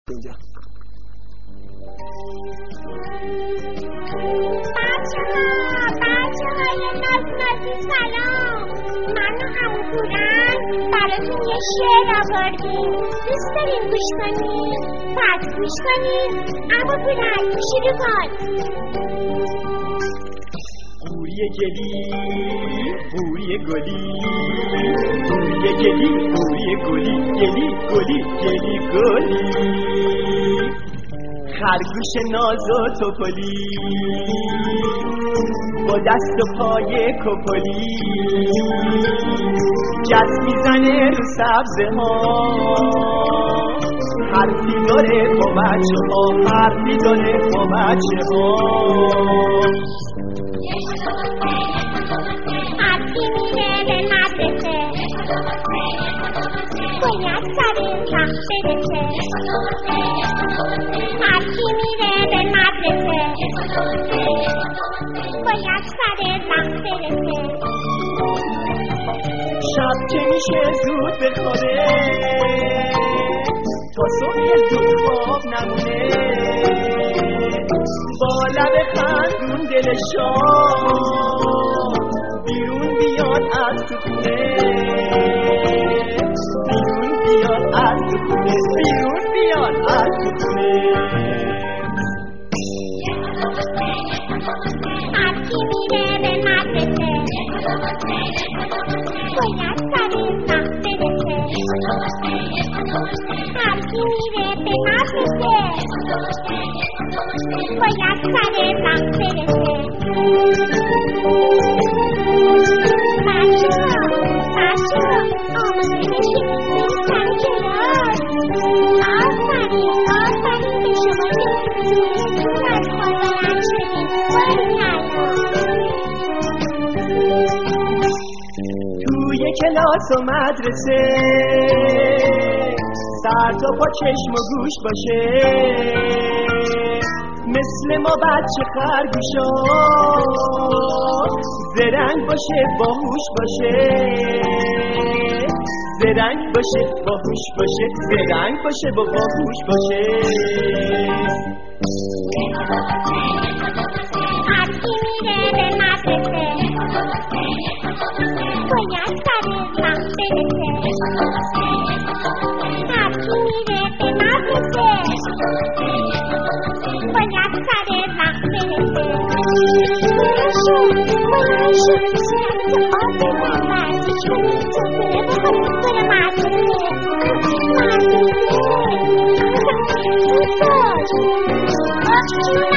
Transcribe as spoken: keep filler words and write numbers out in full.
اینجا بچه ها بچه های ناز نازی سلام، من و همو پورن براتون یه شعر آوردیم، دوست داریم گوش کنیم؟ پس گوش کنیم. اما پورن شروع کن. قوری گلی قوری گلی قوری گلی قوری گلی گلی گلی گلی گلی خرگوش ناز و توپلی با دست و پای کپلی جس میزنه رو سبزه ها، حرفی داره با بچه ها، حرفی داره با بچه ها. حرفی میره به مدرسه، باید سر راه برسه. حرفی میره به مدرسه، باید سر راه برسه. شب که میشه زود بخوابه تا صبح زود خواب نمونه، با لب خندون دل شاد بیرون بیاد از تو خونه، بیرون بیاد از تو خونه، بیرون بیاد از تو خونه. حرفی میره به مدرسه، باید سر راه برسه. حرفی میره به مدرسه، باید سر راه برسه. بچه ها بچه ها آماده بشید برید سر کلاس. آفرین آفرین به شما که زیرتون از خواب بلند شدید. توی کلاس و مدرسه سر تا پا چشم و گوش باشه، مثل ما بچه خرگوشا زرنگ باشه باهوش باشه، زرنگ باشه باهوش باشه، زرنگ باشه با باهوش باشه. حرفی میره به مدرسه، باید سر راه برسه. حرفی میره به مدرسه، باید سر راه برسه. بلنشو بلنشو سرت آب من ورزش کنیم تا بره بخواد بره مدرسه. مدرسه زود باش.